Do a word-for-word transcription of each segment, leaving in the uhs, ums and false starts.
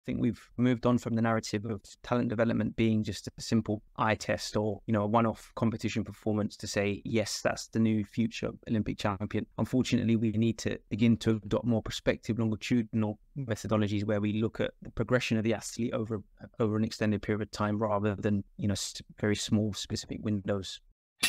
think we've moved on from the narrative of talent development being just a simple eye test or, you know, a one-off competition performance to say, yes, that's the new future Olympic champion. Unfortunately, we need to begin to adopt more prospective, longitudinal methodologies where we look at the progression of the athlete over over an extended period of time rather than, you know, very small specific windows.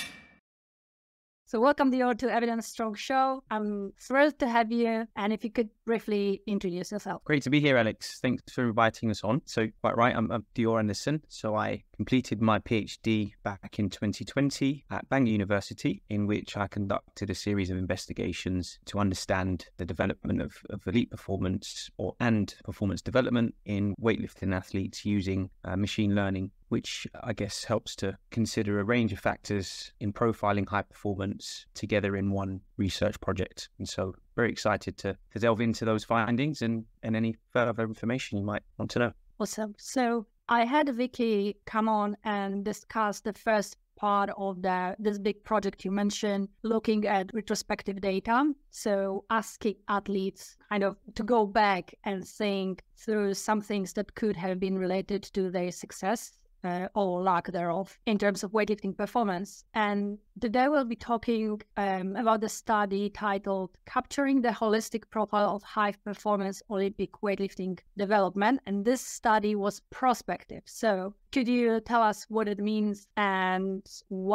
So welcome Dior to Evidence Strong Show. I'm thrilled to have you. And if you could briefly introduce yourself. Great to be here, Alex. Thanks for inviting us on. So quite right, I'm, I'm Dior Anderson. So I completed my PhD back in twenty twenty at Bangor University, in which I conducted a series of investigations to understand the development of, of elite performance or and performance development in weightlifting athletes using uh, machine learning, which I guess helps to consider a range of factors in profiling high performance together in one research project. And so very excited to, to delve into those findings and, and any further information you might want to know. Awesome. So I had Vicky come on and discuss the first part of the this big project you mentioned, looking at retrospective data. So asking athletes kind of to go back and think through some things that could have been related to their success Uh, or lack thereof in terms of weightlifting performance. And today we'll be talking um, about the study titled Capturing the Holistic Profile of High Performance Olympic Weightlifting Development. And this study was prospective. So could you tell us what it means and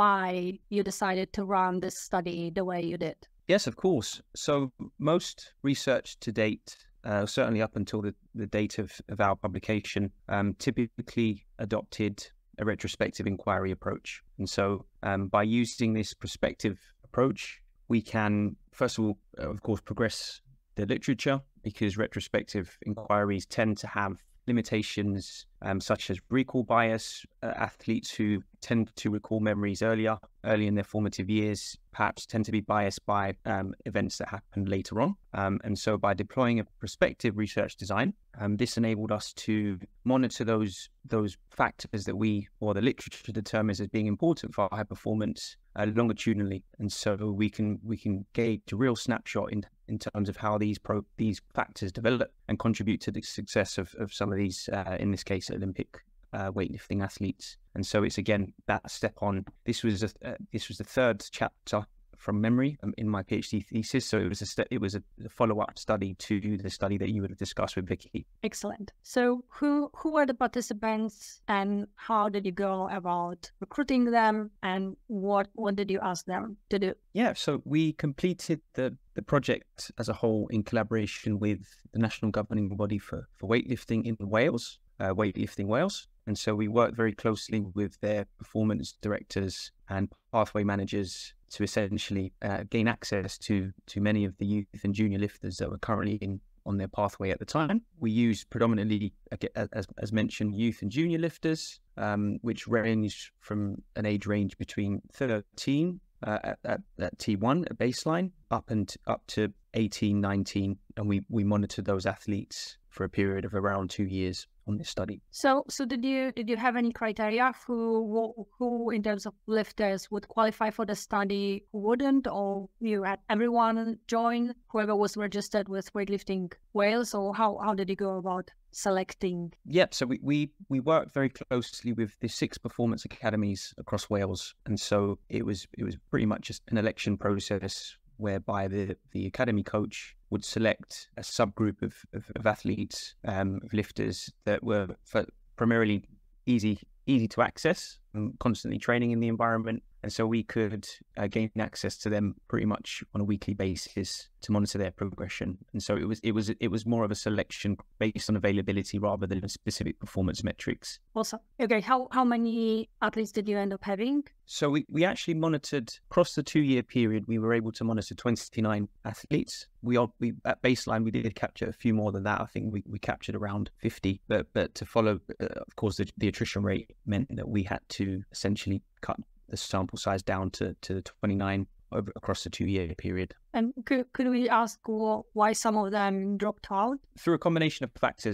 why you decided to run this study the way you did? Yes, of course. So most research to date, Uh, certainly up until the, the date of, of our publication, um, typically adopted a retrospective inquiry approach. And so um, by using this prospective approach, we can, first of all, uh, of course, progress the literature, because retrospective inquiries tend to have limitations um, such as recall bias. Uh, athletes who tend to recall memories earlier, early in their formative years, perhaps tend to be biased by um, events that happened later on. Um, and so by deploying a prospective research design, um, this enabled us to monitor those those factors that we, or the literature determines as being important for high performance uh, longitudinally. And so we can we can gauge a real snapshot in in terms of how these pro, these factors develop and contribute to the success of, of some of these, uh, in this case, Olympic uh, weightlifting athletes. And so it's, again, that step on. This was a, uh, this was the third chapter from memory um, in my PhD thesis. So it was a st- it was a follow-up study to the study that you would have discussed with Vicky. Excellent. So who who were the participants and how did you go about recruiting them and what what did you ask them to do? Yeah, so we completed the the project as a whole in collaboration with the national governing body for, for weightlifting in Wales, uh, Weightlifting Wales. And so we worked very closely with their performance directors and pathway managers to essentially uh, gain access to to many of the youth and junior lifters that were currently in on their pathway at the time. We used predominantly, as, as mentioned, youth and junior lifters, um, which range from an age range between thirteen uh, at, at, at T one, at baseline, up and up to eighteen, nineteen. And we, we monitored those athletes for a period of around two years on this study. So, so did you did you have any criteria who who in terms of lifters would qualify for the study, who wouldn't, or you had everyone join, whoever was registered with Weightlifting Wales, or how how did you go about selecting? Yep. So we we we worked very closely with the six performance academies across Wales, and so it was it was pretty much just an election process whereby the, the academy coach would select a subgroup of, of, of athletes, um, of lifters that were primarily easy easy to access and constantly training in the environment. And so we could uh, gain access to them pretty much on a weekly basis to monitor their progression. And so it was it was it was more of a selection based on availability rather than specific performance metrics. Awesome. Okay, how how many athletes did you end up having? So we, we actually monitored across the two year period. We were able to monitor twenty-nine athletes. We all we at baseline we did capture a few more than that. I think we, we captured around fifty. But but to follow, uh, of course, the, the attrition rate meant that we had to essentially cut the sample size down to, to twenty-nine over, across the two-year period. And could, could we ask why some of them dropped out? Through a combination of factors,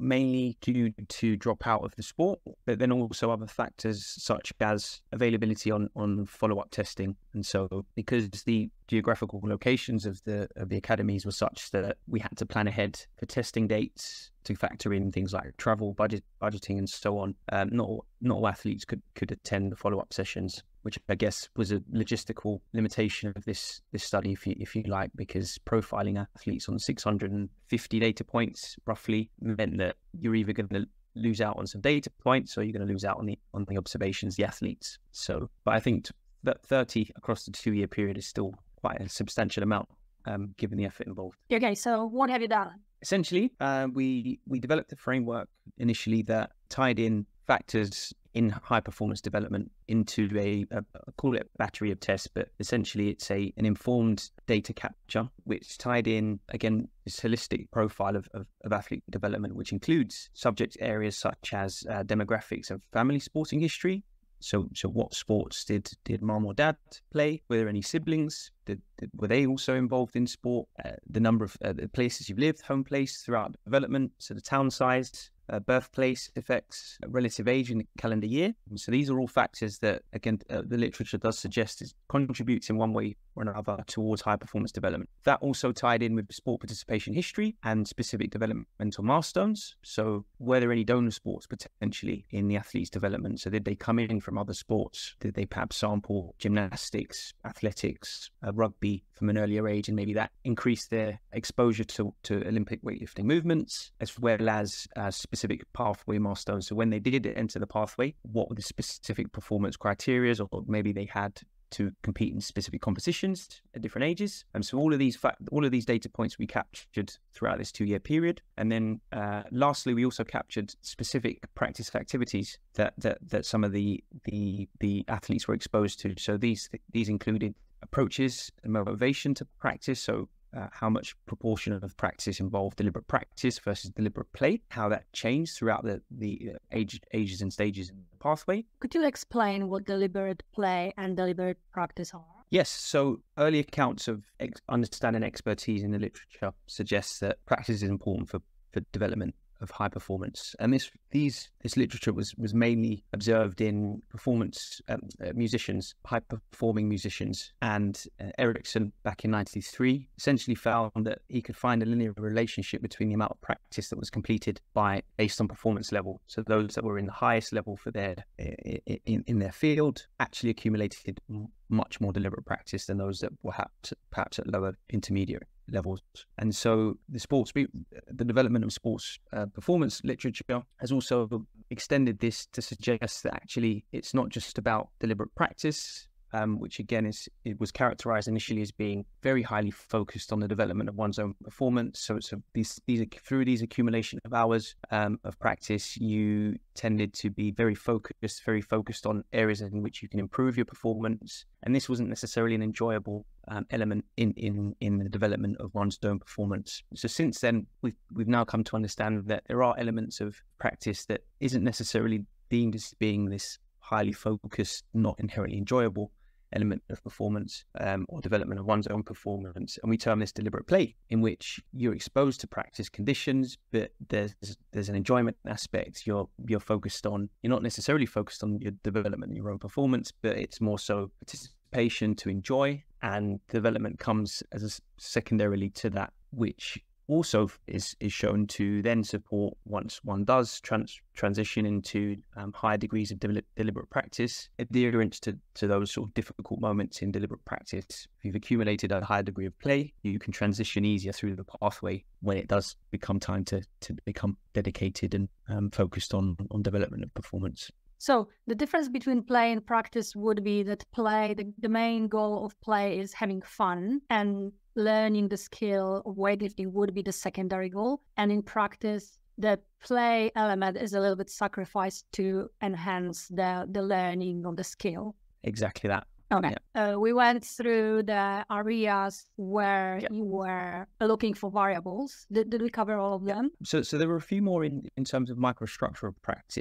mainly due to drop out of the sport, but then also other factors such as availability on, on follow-up testing. And so because the geographical locations of the of the academies were such that we had to plan ahead for testing dates to factor in things like travel, budget, budgeting, and so on. Um, not all, not all athletes could could attend the follow-up sessions, which I guess was a logistical limitation of this this study, if you if you like, because profiling athletes on six hundred fifty data points roughly meant that you're either going to lose out on some data points or you're going to lose out on the on the observations, the athletes. So, but I think that thirty across the two-year period is still quite a substantial amount, um, given the effort involved. Okay, so what have you done? Essentially, uh, we we developed a framework initially that tied in factors in high performance development into a, a, a call it a battery of tests, but essentially it's a an informed data capture which tied in again this holistic profile of, of, of athlete development, which includes subject areas such as uh, demographics and family sporting history. So, so what sports did did mom or dad play? Were there any siblings? Did, did, were they also involved in sport? Uh, the number of uh, the places you've lived, home place throughout development. So the town size, uh, birthplace effects, uh, relative age in the calendar year. And so these are all factors that, again, uh, the literature does suggest is contributes in one way or another towards high performance development. That also tied in with sport participation history and specific developmental milestones. So were there any donor sports potentially in the athlete's development? So did they come in from other sports? Did they perhaps sample gymnastics, athletics, uh, rugby from an earlier age, and maybe that increased their exposure to, to Olympic weightlifting movements, as well as uh, specific pathway milestones? So when they did enter the pathway, what were the specific performance criteria, or maybe they had to compete in specific competitions at different ages? And so all of these fact, all of these data points we captured throughout this two-year period. And then uh, lastly, we also captured specific practice activities that that that some of the the the athletes were exposed to. So these these included approaches and motivation to practice. So Uh, how much proportion of practice involved deliberate practice versus deliberate play, how that changed throughout the, the age, ages and stages in the pathway. Could you explain what deliberate play and deliberate practice are? Yes, so early accounts of ex- understanding expertise in the literature suggests that practice is important for, for development of high performance, and this these this literature was was mainly observed in performance um, uh, musicians, high performing musicians. And uh, Erickson back in ninety-three essentially found that he could find a linear relationship between the amount of practice that was completed by based on performance level. So those that were in the highest level for their in, in their field actually accumulated much more deliberate practice than those that were perhaps, perhaps at lower intermediate levels. And so the sports, the development of sports uh, performance literature has also extended this to suggest that actually it's not just about deliberate practice, um, which again is it was characterized initially as being very highly focused on the development of one's own performance. So it's a, these these through these accumulation of hours um, of practice, you tended to be very focused, very focused on areas in which you can improve your performance. And this wasn't necessarily an enjoyable um, element in, in, in the development of one's own performance. So since then, we've, we've now come to understand that there are elements of practice that isn't necessarily deemed as being this highly focused, not inherently enjoyable element of performance um, or development of one's own performance. And we term this deliberate play, in which you're exposed to practice conditions, but there's there's an enjoyment aspect. You're you're focused on, you're not necessarily focused on your development and your own performance, but it's more so participation to enjoy, and development comes as a secondarily to that, which also is is shown to then support, once one does trans, transition into um, higher degrees of de- deliberate practice, adherence to, to those sort of difficult moments in deliberate practice. If you've accumulated a higher degree of play, you can transition easier through the pathway when it does become time to, to become dedicated and um, focused on, on development of performance. So the difference between play and practice would be that play, the, the main goal of play is having fun, and learning the skill of weightlifting would be the secondary goal. And in practice, the play element is a little bit sacrificed to enhance the, the learning of the skill. Exactly that. Okay. Yeah. Uh, we went through the areas where yeah. you were looking for variables. Did, did we cover all of them? So, so there were a few more in, in terms of microstructure of practice.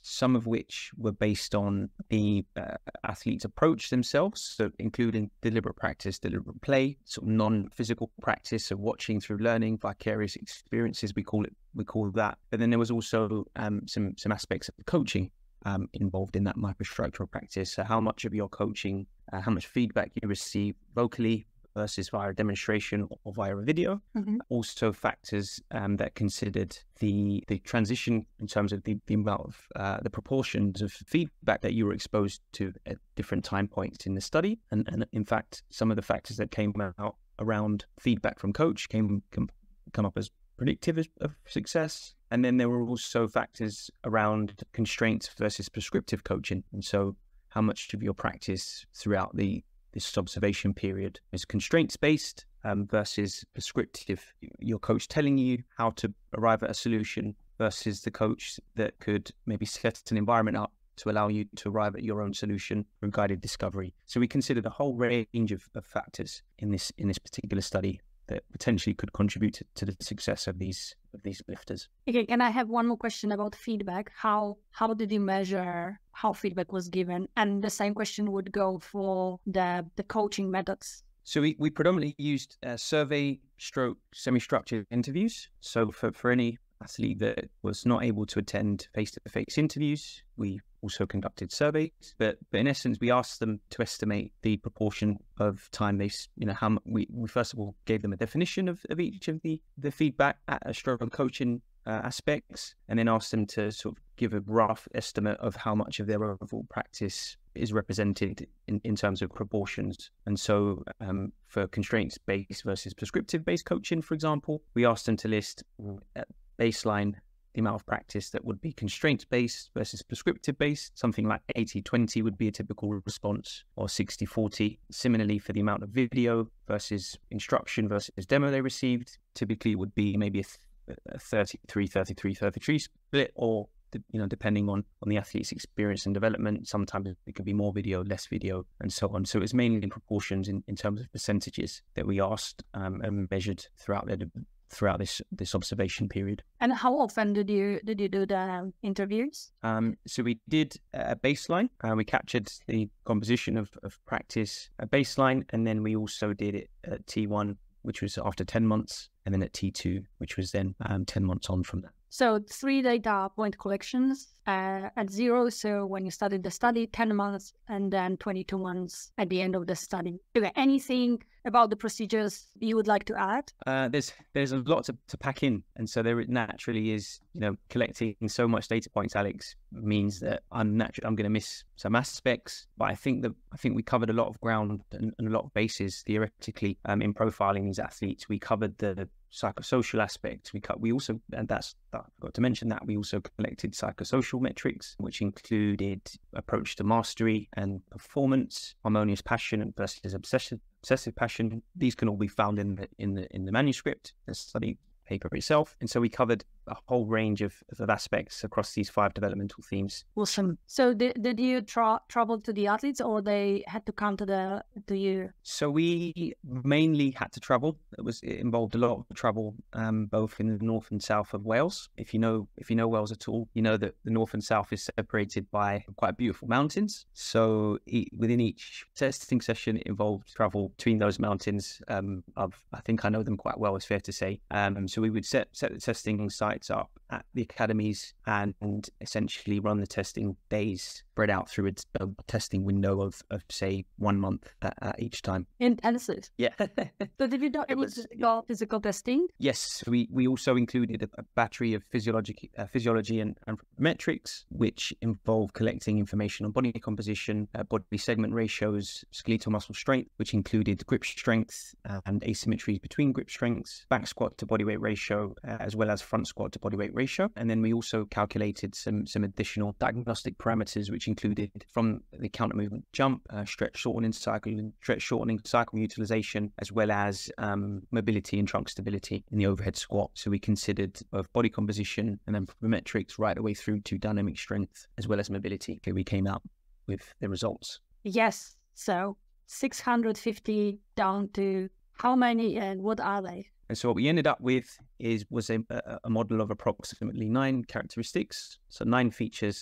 some of which were based on the uh, athletes' approach themselves, so including deliberate practice, deliberate play, sort of non-physical practice of watching through learning, vicarious experiences, we call it, we call that. But then there was also um, some some aspects of coaching um, involved in that microstructural practice. So how much of your coaching, uh, how much feedback you receive vocally versus via a demonstration or via a video. Mm-hmm. Also factors um, that considered the the transition in terms of the, the amount of uh, the proportions of feedback that you were exposed to at different time points in the study. And, and in fact, some of the factors that came out around feedback from coach came come, come up as predictive of success. And then there were also factors around constraints versus prescriptive coaching. And so how much of your practice throughout the this observation period is constraints-based um, versus prescriptive. Your coach telling you how to arrive at a solution versus the coach that could maybe set an environment up to allow you to arrive at your own solution through guided discovery. So we considered a whole range of, of factors in this in this particular study that potentially could contribute to, to the success of these of these lifters. Okay, and I have one more question about feedback. How how did you measure how feedback was given? And the same question would go for the the coaching methods. So we, we predominantly used uh, survey stroke semi-structured interviews. So for, for any athlete that was not able to attend face-to-face interviews, we also conducted surveys. But, but in essence, we asked them to estimate the proportion of time they, you know, how we, we first of all gave them a definition of, of each of the, the feedback at a stroke coaching uh, aspects, and then asked them to sort of give a rough estimate of how much of their overall practice is represented in, in terms of proportions. And so um, for constraints-based versus prescriptive-based coaching, for example, we asked them to list at baseline the amount of practice that would be constraints-based versus prescriptive-based. Something like eighty twenty would be a typical response, or sixty forty. Similarly, for the amount of video versus instruction versus demo they received, typically it would be maybe a, a thirty-three thirty-three thirty-three split, or you know, depending on, on the athlete's experience and development, sometimes it could be more video, less video, and so on. So it's mainly in proportions in, in terms of percentages that we asked um, and measured throughout their throughout this this observation period. And how often did you did you do the interviews? Um, so we did a baseline. Uh, we captured the composition of, of practice at baseline, and then we also did it at T one, which was after ten months, and then at T two, which was then um, ten months on from that. So three data point collections uh, at zero. So when you started the study, ten months, and then twenty-two months at the end of the study. Okay, anything about the procedures you would like to add? Uh, there's there's a lot to, to pack in. And so there naturally is, you know, collecting so much data points, Alex, means that I'm naturally, I'm going to miss some aspects. But I think that I think we covered a lot of ground and, and a lot of bases theoretically um, in profiling these athletes. We covered the psychosocial aspects. We cut. We also, and that's that, I forgot to mention that we also collected psychosocial metrics, which included approach to mastery and performance, harmonious passion versus obsessive obsessive passion. These can all be found in the in the in the manuscript, the study paper itself. And so we covered a whole range of, of aspects across these five developmental themes. Awesome. So did, did you tra- travel to the athletes, or they had to come to the to you? So we mainly had to travel. It was it involved a lot of travel, um, both in the north and south of Wales. If you know if you know Wales at all, you know that the north and south is separated by quite beautiful mountains. So e- within each testing session, it involved travel between those mountains. Um, of I think I know them quite well, it's fair to say. Um, so we would set set the testing sites up at the academies and, and essentially run the testing days spread out through a, a testing window of, of say one month at, at each time. Intensive. Yeah. So did you do any was, physical, physical testing? Yes, we, we also included a, a battery of physiology, uh, physiology and, and metrics, which involve collecting information on body composition, uh, body segment ratios, skeletal muscle strength, which included grip strength uh, and asymmetries between grip strengths, back squat to body weight ratio, uh, as well as front squat to body weight ratio. And then we also calculated some, some additional diagnostic parameters, which included from the counter movement jump, uh, stretch shortening cycle, stretch shortening cycle utilization, as well as um, mobility and trunk stability in the overhead squat. So we considered both body composition and then metrics right the way through to dynamic strength, as well as mobility. Okay, we came out with the results. Yes. So six hundred fifty down to how many and what are they? And so what we ended up with is was a, a model of approximately nine characteristics, so nine features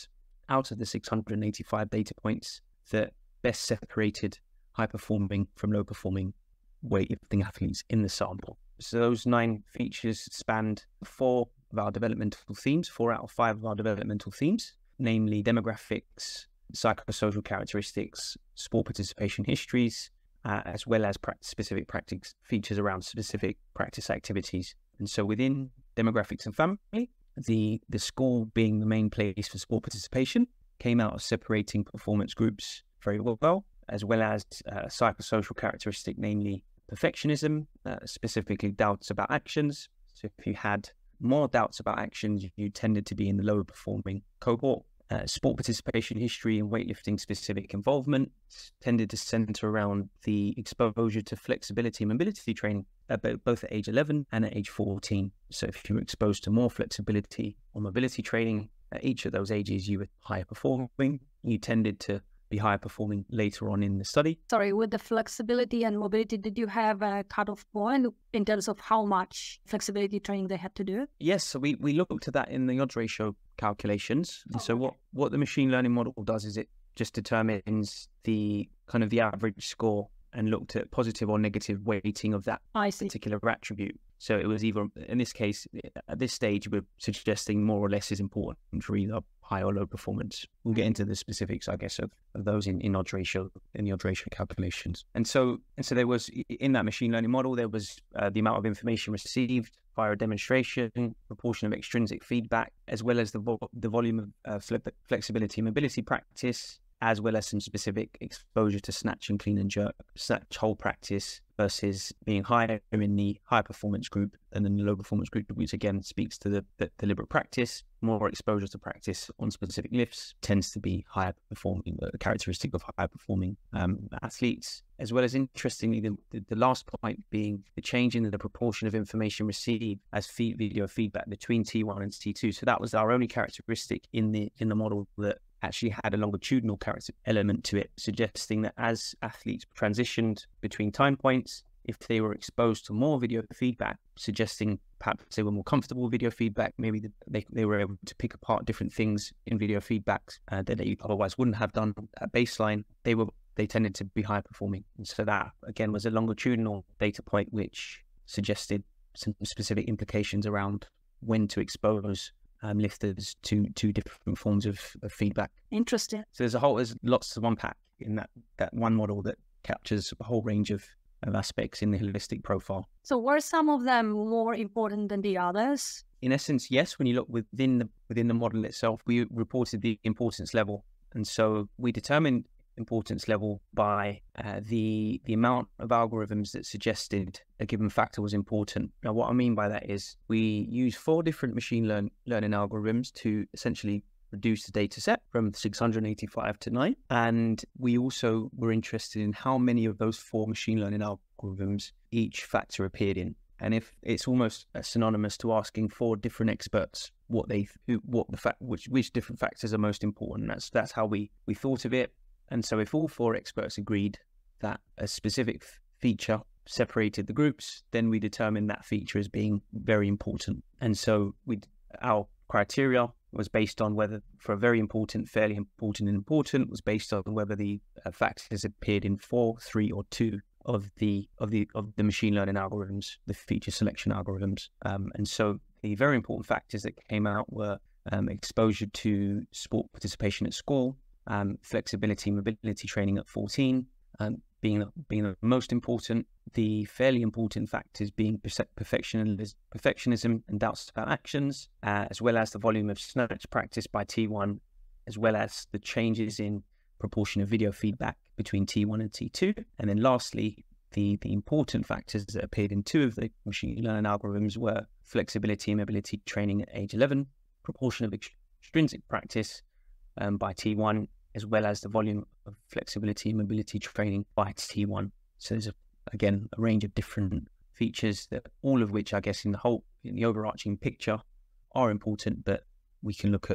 out of the six hundred eighty-five data points that best separated high-performing from low-performing weightlifting athletes in the sample. So those nine features spanned four of our developmental themes, four out of five of our developmental themes, namely demographics, psychosocial characteristics, sport participation histories, uh, as well as pra- specific practice features around specific practice activities. And so within demographics and family, the, the school being the main place for sport participation came out of separating performance groups very well, as well as uh, psychosocial characteristic, namely perfectionism, uh, specifically doubts about actions. So if you had more doubts about actions, you tended to be in the lower performing cohort. Uh, sport participation history and weightlifting specific involvement tended to center around the exposure to flexibility and mobility training, uh, both at age eleven and at age fourteen. So if you were exposed to more flexibility or mobility training at each of those ages, you were higher performing. You tended to be higher performing later on in the study. Sorry, with the flexibility and mobility, did you have a cutoff point in terms of how much flexibility training they had to do? Yes, so we, we looked at that in the odds ratio calculations. And oh, so okay. what, what the machine learning model does is it just determines the kind of the average score and looked at positive or negative weighting of that I see. particular attribute. So it was either, in this case, at this stage, we're suggesting more or less is important for either high or low performance. We'll get into the specifics, I guess, of, of those in, in odds ratio, in the odds ratio calculations. And so, and so there was, in that machine learning model, there was uh, the amount of information received via a demonstration, proportion of extrinsic feedback, as well as the, vo- the volume of uh, fle- flexibility and mobility practice, as well as some specific exposure to snatch and clean and jerk, snatch hold practice versus being higher in the high performance group and then the low performance group, which again speaks to the, the deliberate practice. More exposure to practice on specific lifts tends to be higher performing, a characteristic of higher performing um, athletes, as well as interestingly, the, the, the last point being the change in the proportion of information received as feed, video feedback between T one and T two. So that was our only characteristic in the in the model that actually had a longitudinal character element to it, suggesting that as athletes transitioned between time points, if they were exposed to more video feedback, suggesting perhaps they were more comfortable with video feedback, maybe they, they were able to pick apart different things in video feedbacks uh, that they otherwise wouldn't have done at baseline, they were they tended to be high performing. And so that, again, was a longitudinal data point which suggested some specific implications around when to expose Um, lifters to two different forms of, of feedback. Interesting. So there's a whole, there's lots to unpack in that that one model that captures a whole range of, of aspects in the holistic profile. So were some of them more important than the others? In essence, yes. When you look within the within the model itself, we reported the importance level, and so we determined importance level by uh, the the amount of algorithms that suggested a given factor was important. Now, what I mean by that is we use four different machine learn, learning algorithms to essentially reduce the data set from six hundred eighty-five to nine. And we also were interested in how many of those four machine learning algorithms each factor appeared in. And if it's almost synonymous to asking four different experts what they who, what the fact which which different factors are most important. That's that's how we we thought of it. And so if all four experts agreed that a specific f- feature separated the groups, then we determined that feature as being very important. And so we, our criteria was based on whether, for a very important, fairly important and important, was based on whether the uh, factors appeared in four, three, or two of the of the of the machine learning algorithms, the feature selection algorithms. Um, and so the very important factors that came out were um, exposure to sport participation at school, Um, flexibility, mobility training at fourteen, um, being being the most important. The fairly important factors being perfectionism, perfectionism and doubts about actions, uh, as well as the volume of snatch practice by T one, as well as the changes in proportion of video feedback between T one and T two. And then lastly, the, the important factors that appeared in two of the machine learning algorithms were flexibility and mobility training at age eleven, proportion of extrinsic practice um, by T one, as well as the volume of flexibility and mobility training by T one. So there's, a, again, a range of different features that all of which, I guess, in the whole, in the overarching picture are important, but we can look at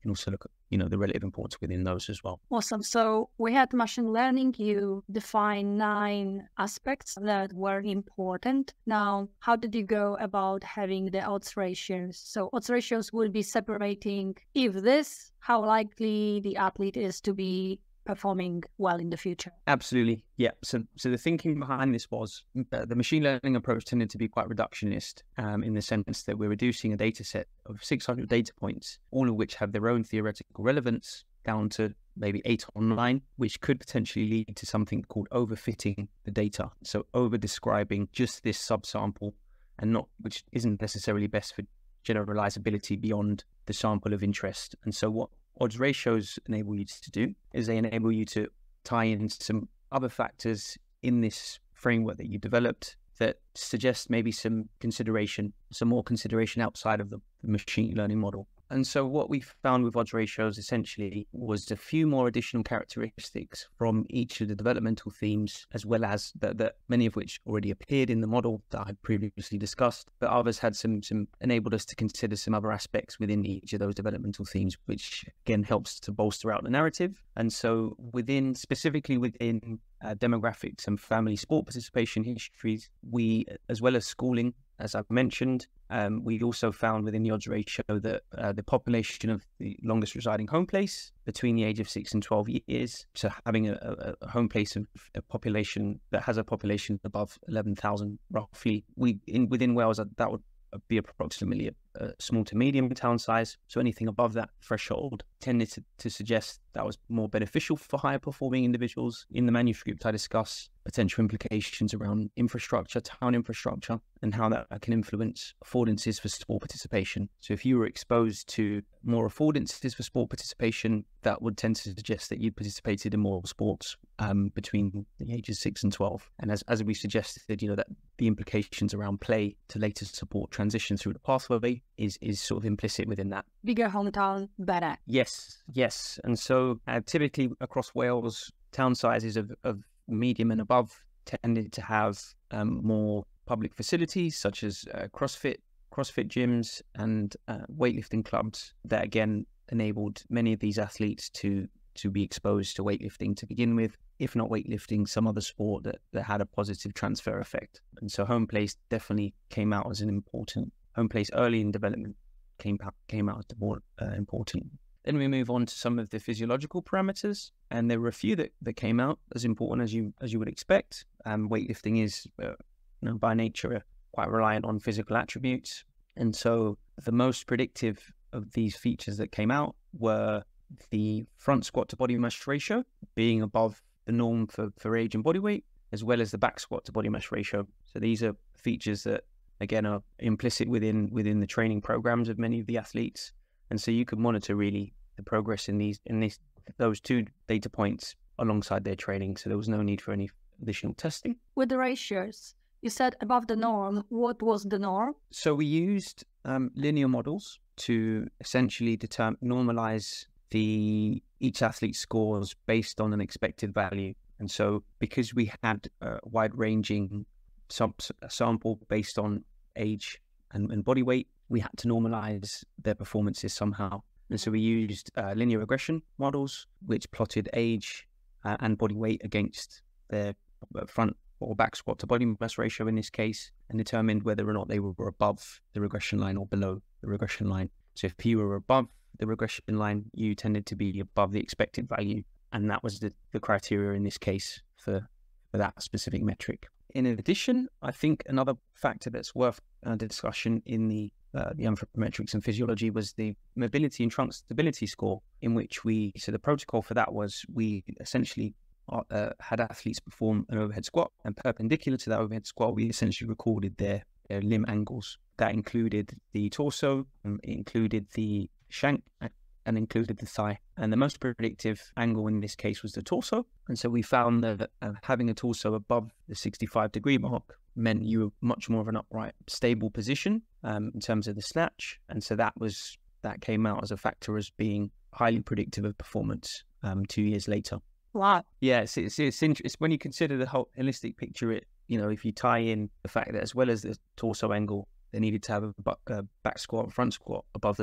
can also look at, you know, the relative importance within those as well. Awesome. So we had machine learning. You define nine aspects that were important. Now, how did you go about having the odds ratios? So odds ratios will be separating if this, how likely the athlete is to be performing well in the future. Absolutely. Yeah. So so the thinking behind this was uh, the machine learning approach tended to be quite reductionist um, in the sense that we're reducing a data set of six hundred data points, all of which have their own theoretical relevance, down to maybe eight or nine, which could potentially lead to something called overfitting the data. So over describing just this subsample, and not, which isn't necessarily best for generalizability beyond the sample of interest. And so what odds ratios enable you to do is they enable you to tie in some other factors in this framework that you developed that suggest maybe some consideration, some more consideration outside of the machine learning model. And so what we found with odds ratios essentially was a few more additional characteristics from each of the developmental themes, as well as that, that many of which already appeared in the model that I previously discussed, but others had some, some enabled us to consider some other aspects within each of those developmental themes, which again helps to bolster out the narrative. And so within, specifically within uh, demographics and family sport participation histories, we, as well as schooling, as I've mentioned, um, we also found within the odds ratio that uh, the population of the longest residing home place between the age of six and twelve years, so having a, a, a home place of a population that has a population above eleven thousand roughly, we in within Wales, that would be approximately a, a small to medium town size. So anything above that threshold tended to, to suggest that was more beneficial for higher performing individuals. In the manuscript, I discuss potential implications around infrastructure, town infrastructure, and how that can influence affordances for sport participation. So if you were exposed to more affordances for sport participation, that would tend to suggest that you participated in more sports um, between the ages six and twelve. And as, as we suggested, you know, that the implications around play to later support transition through the pathway is, is sort of implicit within that. Bigger hometown, better. Yes, yes. And so uh, typically across Wales, town sizes of, of medium and above tended to have um, more public facilities such as uh, CrossFit, CrossFit gyms and uh, weightlifting clubs that again enabled many of these athletes to to be exposed to weightlifting to begin with, if not weightlifting, some other sport that, that had a positive transfer effect. And so home place definitely came out as an important, home place early in development came out, came out as more uh, important. Then we move on to some of the physiological parameters, and there were a few that, that came out as important as you as you would expect. Um, weightlifting is, uh, you know, by nature quite reliant on physical attributes, and so the most predictive of these features that came out were the front squat to body mass ratio being above the norm for, for age and body weight, as well as the back squat to body mass ratio. So these are features that again are implicit within within the training programs of many of the athletes. And so you could monitor really the progress in these in these those two data points alongside their training. So there was no need for any additional testing. With the ratios, you said above the norm. What was the norm? So we used um, linear models to essentially determine normalize the each athlete's scores based on an expected value. And so because we had a wide-ranging sub- sample based on age and, and body weight, we had to normalize their performances somehow. And so we used uh, linear regression models, which plotted age uh, and body weight against their front or back squat to body mass ratio in this case, and determined whether or not they were above the regression line or below the regression line. So if you were above the regression line, you tended to be above the expected value. And that was the, the criteria in this case for, for that specific metric. In addition, I think another factor that's worth uh, discussion in the uh, the anthropometrics and physiology was the mobility and trunk stability score, in which we, so the protocol for that was we essentially uh, had athletes perform an overhead squat, and perpendicular to that overhead squat, we essentially recorded their, their limb angles. That included the torso, um, it included the shank, and included the thigh. And the most predictive angle in this case was the torso. And so we found that uh, having a torso above the sixty-five degree mark meant you were much more of an upright, stable position um, in terms of the snatch. And so that was that came out as a factor as being highly predictive of performance um, two years later. Wow. Yeah, it's, it's, it's, it's when you consider the whole holistic picture, it, you know, if you tie in the fact that as well as the torso angle, they needed to have a, a back squat, front squat above the norm.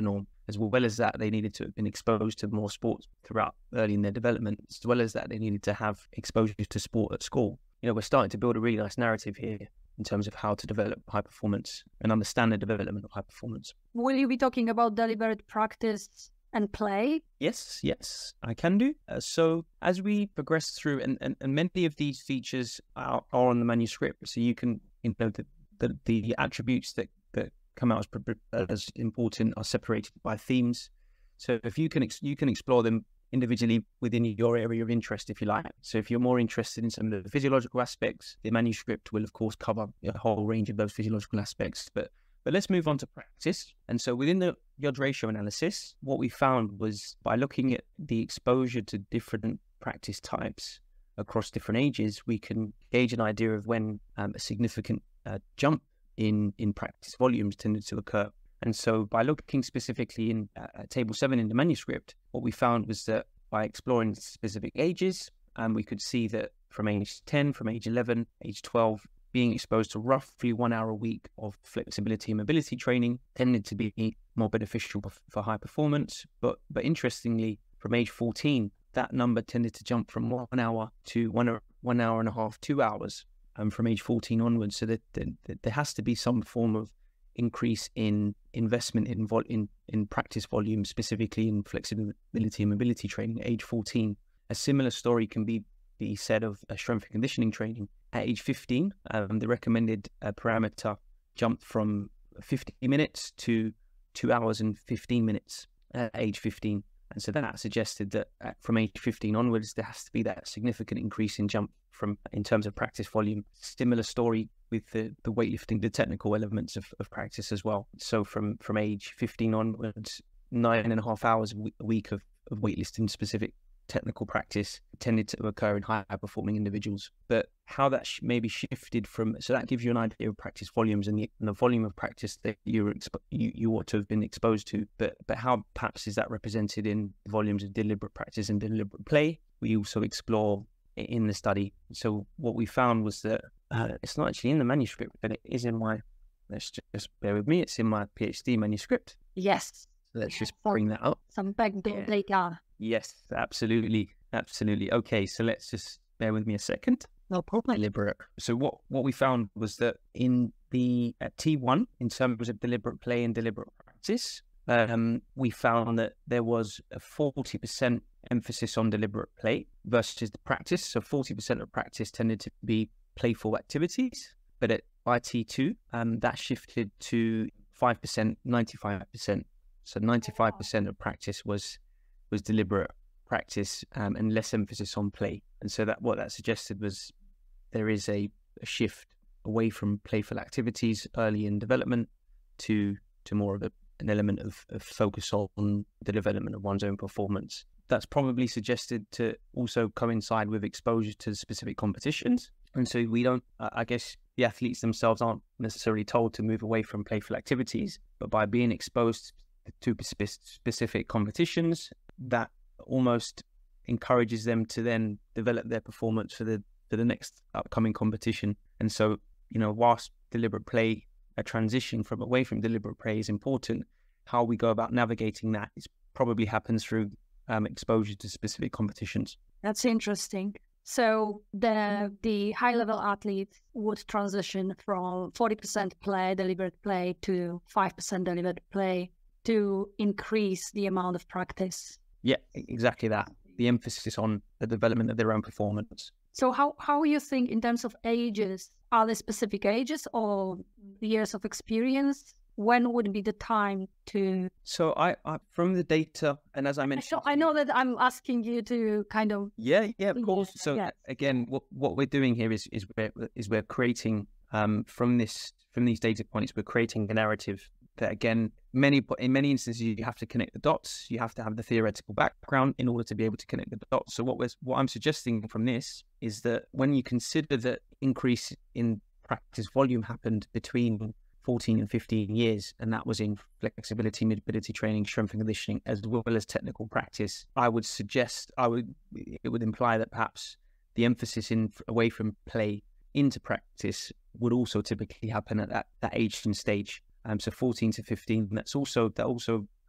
As well as that, they needed to have been exposed to more sports throughout early in their development. As well as that, they needed to have exposure to sport at school. You know, we're starting to build a really nice narrative here in terms of how to develop high performance and understand the development of high performance. Will you be talking about deliberate practice and play? Yes, yes, I can do. Uh, so as we progress through, and, and, and many of these features are, are on the manuscript, so you can, you know, the, the, the attributes that, that come out as, as important are separated by themes. So if you can, ex- you can explore them individually within your area of interest, if you like. So if you're more interested in some of the physiological aspects, the manuscript will, of course, cover a whole range of those physiological aspects. But but let's move on to practice. And so within the Yodge ratio analysis, what we found was by looking at the exposure to different practice types across different ages, we can gauge an idea of when um, a significant uh, jump in, in practice volumes tended to occur. And so by looking specifically in uh, table seven in the manuscript, what we found was that by exploring specific ages, um, we could see that from age ten, from age eleven, age twelve, being exposed to roughly one hour a week of flexibility and mobility training tended to be more beneficial for high performance. But but interestingly, from age fourteen, that number tended to jump from one hour to one, one hour and a half, two hours um, from age fourteen onwards. So that, that, that there has to be some form of increase in investment in, vol- in in practice volume, specifically in flexibility and mobility training at age fourteen. A similar story can be, be said of uh, strength and conditioning training. At age fifteen, um, the recommended uh, parameter jumped from fifty minutes to two hours and fifteen minutes at age fifteen. And so that suggested that uh, from age fifteen onwards, there has to be that significant increase in jump from in terms of practice volume. Similar story with the, the weightlifting, the technical elements of, of practice as well. So from, from age fifteen onwards, nine and a half hours a week of, of weightlifting specific technical practice tended to occur in higher performing individuals. But how that sh- maybe shifted from, so that gives you an idea of practice volumes and the, and the volume of practice that you, were expo- you you ought to have been exposed to. But but how perhaps is that represented in volumes of deliberate practice and deliberate play? We also explore in the study. So what we found was that uh, it's not actually in the manuscript, but it is in my, let's just bear with me, it's in my PhD manuscript. Yes. So let's just bring that up. Some background data. Yes, absolutely. Absolutely. Okay, so let's just bear with me a second. No problem. Deliberate. So what, what we found was that in the at T one, in terms of deliberate play and deliberate practice, um, we found that there was a forty percent emphasis on deliberate play versus the practice. So forty percent of practice tended to be playful activities. But at I T two, um, that shifted to five percent, ninety-five percent. So ninety-five percent of practice was was deliberate practice um, and less emphasis on play. And so that what that suggested was there is a, a shift away from playful activities early in development to to more of a, an element of, of focus on the development of one's own performance. That's probably suggested to also coincide with exposure to specific competitions. And so we don't, I guess the athletes themselves aren't necessarily told to move away from playful activities, but by being exposed to specific competitions, that almost encourages them to then develop their performance for the for the next upcoming competition. And so, you know, whilst deliberate play, a transition from away from deliberate play is important, how we go about navigating that is probably happens through um, exposure to specific competitions. That's interesting. So the the high level athletes would transition from forty percent play, deliberate play, to five percent deliberate play to increase the amount of practice. Yeah, exactly that. The emphasis on the development of their own performance. So how, how you think in terms of ages, are there specific ages or years of experience? When would be the time to... So I, I from the data, and as I mentioned... I know that I'm asking you to kind of... Yeah, yeah, of course. Yeah, so yeah. again, what, what we're doing here is is we're, is we're creating, um, from this from these data points, we're creating a narrative that, again, many in many instances you have to connect the dots. You have to have the theoretical background in order to be able to connect the dots. So what was what I'm suggesting from this is that when you consider that increase in practice volume happened between fourteen and fifteen years, and that was in flexibility, mobility training, strength and conditioning, as well as technical practice, I would suggest I would it would imply that perhaps the emphasis in away from play into practice would also typically happen at that that age and stage. Um, so fourteen to fifteen, that's also that also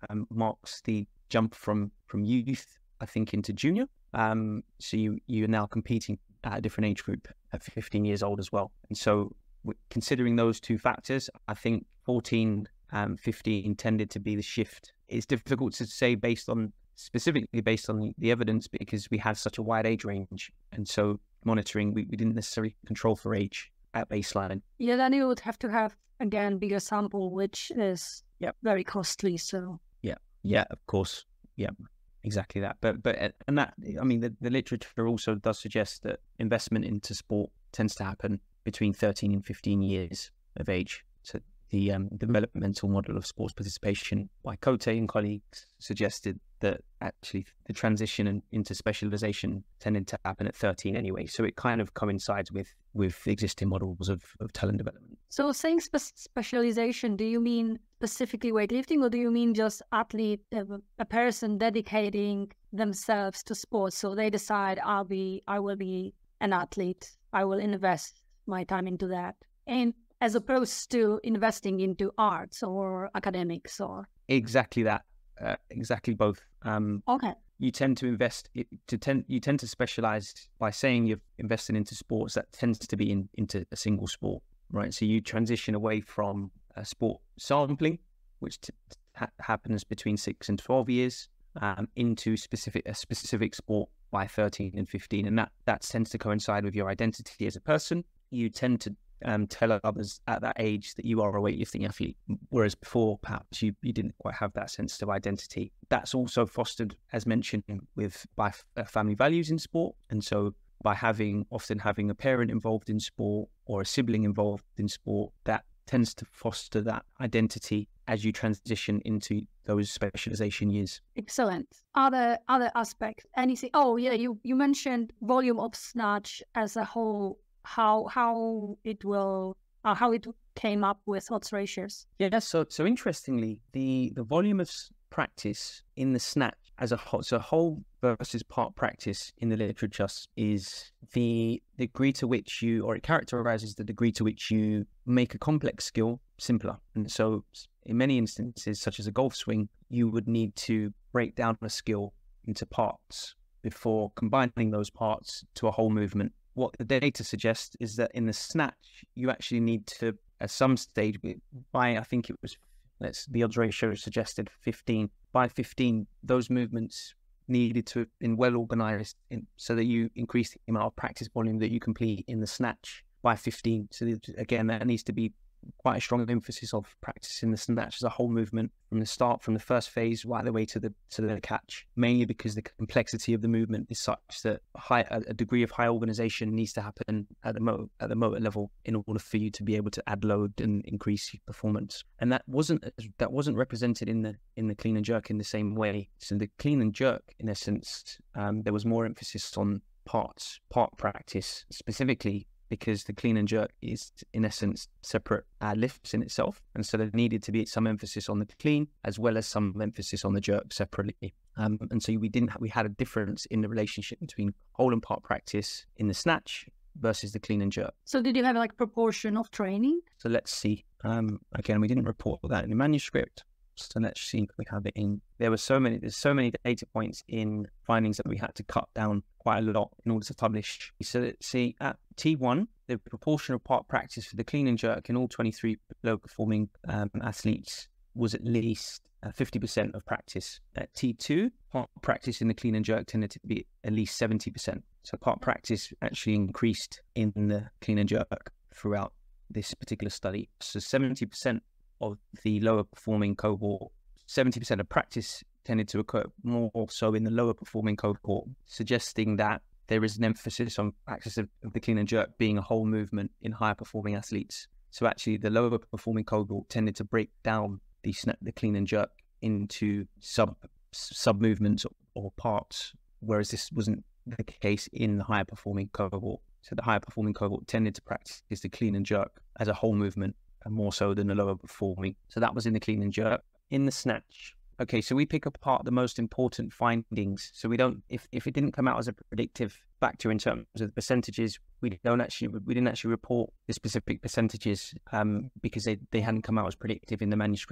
um, marks the jump from from youth, I think, into junior. Um, so you you are now competing at a different age group at fifteen years old as well. And so considering those two factors, I think fourteen, um, fifteen tended to be the shift. It's difficult to say based on specifically based on the evidence because we had such a wide age range. And so monitoring, we, we didn't necessarily control for age at baseline. Yeah, then you would have to have, again, bigger sample, which is yeah very costly. So yeah, yeah, of course. Yeah, exactly that. But, but and that, I mean, the, the literature also does suggest that investment into sport tends to happen between thirteen and fifteen years of age. So the um, developmental model of sports participation by Cote and colleagues suggested that actually the transition in, into specialization tended to happen at thirteen anyway. So it kind of coincides with with existing models of, of talent development. So saying spe- specialization, do you mean specifically weightlifting, or do you mean just athlete, uh, a person dedicating themselves to sports? So they decide, I'll be, I will be an athlete. I will invest my time into that, and as opposed to investing into arts or academics or exactly that, uh, exactly both. Um, okay. You tend to invest to tend you tend to specialize by saying you've invested into sports that tends to be in, into a single sport, right? So you transition away from uh, sport sampling, which t- ha- happens between six and twelve years, um, into specific a specific sport by thirteen and fifteen, and that that tends to coincide with your identity as a person. You tend to um, tell others at that age that you are a weightlifting athlete, whereas before perhaps you, you didn't quite have that sense of identity. That's also fostered, as mentioned, with by f- family values in sport, and so by having often having a parent involved in sport or a sibling involved in sport, that tends to foster that identity as you transition into those specialization years. Excellent. Other other aspects, anything? Oh yeah, you you mentioned volume of snatch as a whole. How how it will uh, how it came up with odds ratios? Yeah. So so interestingly, the the volume of practice in the snatch as a whole, so whole versus part practice in the literature is the degree to which you, or it characterizes the degree to which you make a complex skill simpler. And so in many instances, such as a golf swing, you would need to break down a skill into parts before combining those parts to a whole movement. What the data suggests is that in the snatch, you actually need to, at some stage, by I think it was, let's the odds ratio suggested fifteen. By fifteen, those movements needed to have been well organized in, so that you increase the amount of practice volume that you complete in the snatch by fifteen. So again, that needs to be quite a strong emphasis of practicing the snatch as a whole movement from the start, from the first phase right the way to the to the catch, mainly because the complexity of the movement is such that high, a degree of high organization needs to happen at the motor, at the motor level in order for you to be able to add load and increase your performance. And that wasn't that wasn't represented in the in the clean and jerk in the same way. So the clean and jerk, in essence, um, there was more emphasis on parts, part practice specifically, because the clean and jerk is, in essence, separate uh, lifts in itself. And so there needed to be some emphasis on the clean as well as some emphasis on the jerk separately. Um, and so we didn't ha- we had a difference in the relationship between whole and part practice in the snatch versus the clean and jerk. So did you have like proportion of training? So let's see. Um, again, we didn't report that in the manuscript. So let's see if we have it in. There were so many, there's so many data points in findings that we had to cut down quite a lot in order to publish. So let's see, at T one, the proportion of part practice for the clean and jerk in all twenty-three low performing um, athletes was at least uh, fifty percent of practice. At T two, part practice in the clean and jerk tended to be at least seventy percent. So part practice actually increased in the clean and jerk throughout this particular study. So seventy percent of the lower performing cohort, seventy percent of practice tended to occur more so in the lower performing cohort, suggesting that there is an emphasis on practice of, of the clean and jerk being a whole movement in higher performing athletes. So actually the lower performing cohort tended to break down the snap, the clean and jerk into sub sub movements or, or parts, whereas this wasn't the case in the higher performing cohort. So the higher performing cohort tended to practice the clean and jerk as a whole movement, and more so than the lower performing. So that was in the clean and jerk. In the snatch, okay, so we pick apart the most important findings. So we don't, if, if it didn't come out as a predictive factor in terms of the percentages, we don't actually, we didn't actually report the specific percentages um, because they, they hadn't come out as predictive in the manuscript.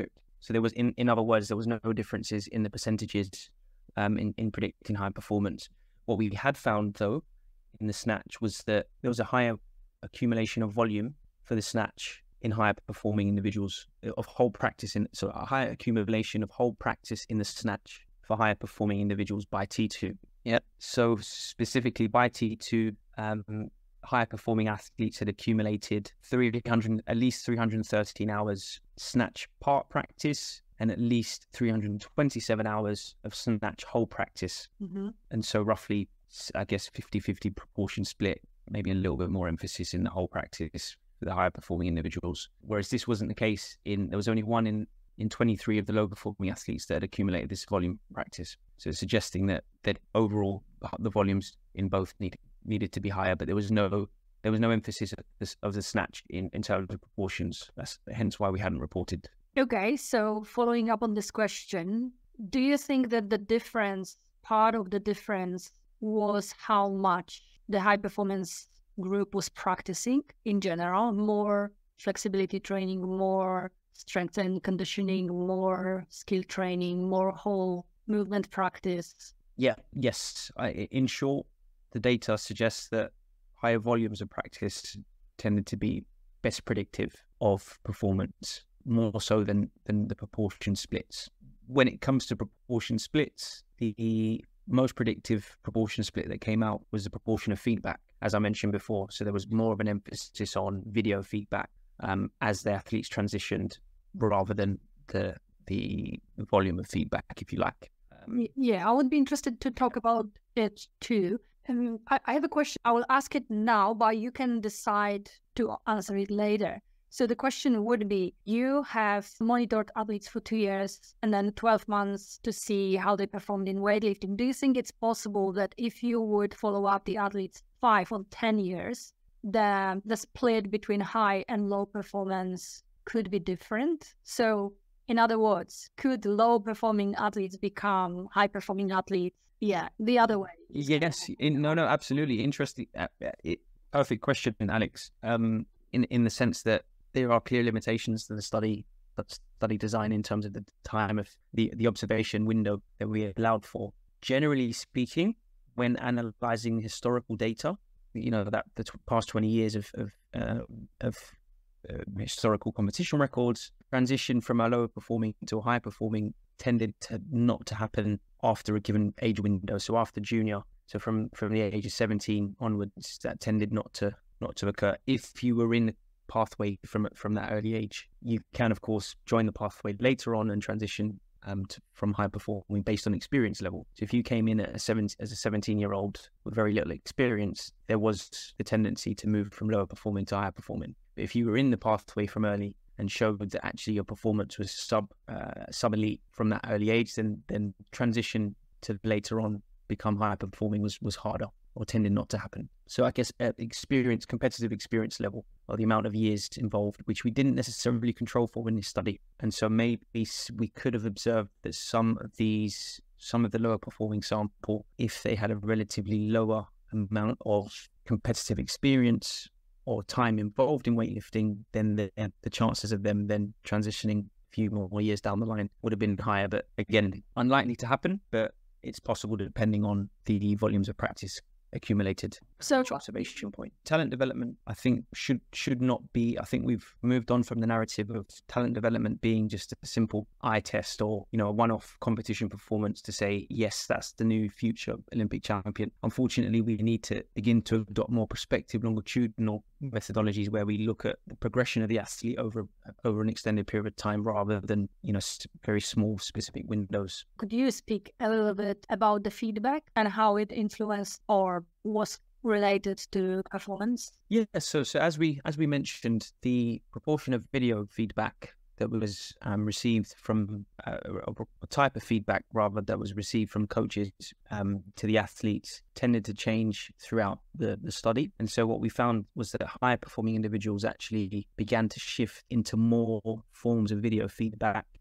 So there was, in, in other words, there was no differences in the percentages um, in, in predicting high performance. What we had found, though, in the snatch was that there was a higher accumulation of volume for the snatch in higher performing individuals, of whole practice, in so a higher accumulation of whole practice in the snatch for higher performing individuals by T two. Yeah. So specifically by T two, um, higher performing athletes had accumulated three hundred, at least three hundred thirteen hours snatch part practice and at least three hundred twenty-seven hours of snatch whole practice. Mm-hmm. And so roughly, I guess, fifty-fifty proportion split, maybe a little bit more emphasis in the whole practice for the higher performing individuals. Whereas this wasn't the case in, there was only one in, in twenty-three of the low performing athletes that had accumulated this volume practice. So suggesting that, that overall the volumes in both need, needed to be higher, but there was no, there was no emphasis of, this, of the snatch in, in terms of proportions. That's hence why we hadn't reported. Okay. So following up on this question, do you think that the difference, part of the difference was how much the high performance group was practicing in general? More flexibility training, more strength and conditioning, more skill training, more whole movement practice? Yeah, yes. I, in short, the data suggests that higher volumes of practice tended to be best predictive of performance, more so than, than the proportion splits. When it comes to proportion splits, the most predictive proportion split that came out was the proportion of feedback, as I mentioned before. So there was more of an emphasis on video feedback um, as the athletes transitioned, rather than the the volume of feedback, if you like. Um, yeah, I would be interested to talk about it too. Um, I, I have a question. I will ask it now, but you can decide to answer it later. So the question would be, you have monitored athletes for two years and then twelve months to see how they performed in weightlifting. Do you think it's possible that if you would follow up the athletes five or ten years, the, the split between high and low performance could be different? So in other words, could low performing athletes become high performing athletes? Yeah, the other way. Yes. In, no, no, absolutely. Interesting. Uh, it, perfect question, Alex. Um, in, in the sense that there are clear limitations to the study study design in terms of the time of the, the observation window that we allowed for. Generally speaking, when analyzing historical data, you know, that the past twenty years of of, uh, of uh, historical competition records, transition from a lower performing to a high performing tended to not to happen after a given age window. So after junior, so from from the age of seventeen onwards, that tended not to not to occur. If you were in the pathway from from that early age, you can of course join the pathway later on and transition um to, from high performing based on experience level. So if you came in at a seven, as a seventeen year old with very little experience, there was the tendency to move from lower performing to higher performing. But if you were in the pathway from early and showed that actually your performance was sub uh, sub elite from that early age, then then transition to later on become higher performing was was harder, or tended not to happen. So I guess at experience, competitive experience level, or the amount of years involved, which we didn't necessarily control for in this study. And so maybe we could have observed that some of these, some of the lower performing sample, if they had a relatively lower amount of competitive experience or time involved in weightlifting, then the, the chances of them then transitioning a few more years down the line would have been higher. But again, unlikely to happen, but it's possible depending on the volumes of practice accumulated. So observation point. Talent development, I think, should should not be, I think we've moved on from the narrative of talent development being just a simple eye test or, you know, a one-off competition performance to say, yes, that's the new future Olympic champion. Unfortunately, we need to begin to adopt more prospective, longitudinal methodologies where we look at the progression of the athlete over over an extended period of time rather than, you know, very small specific windows. Could you speak a little bit about the feedback and how it influenced or was related to performance? Yeah, so so as we as we mentioned, the proportion of video feedback that was um, received from uh, a, a type of feedback rather that was received from coaches um, to the athletes tended to change throughout the, the study. And so what we found was that higher performing individuals actually began to shift into more forms of video feedback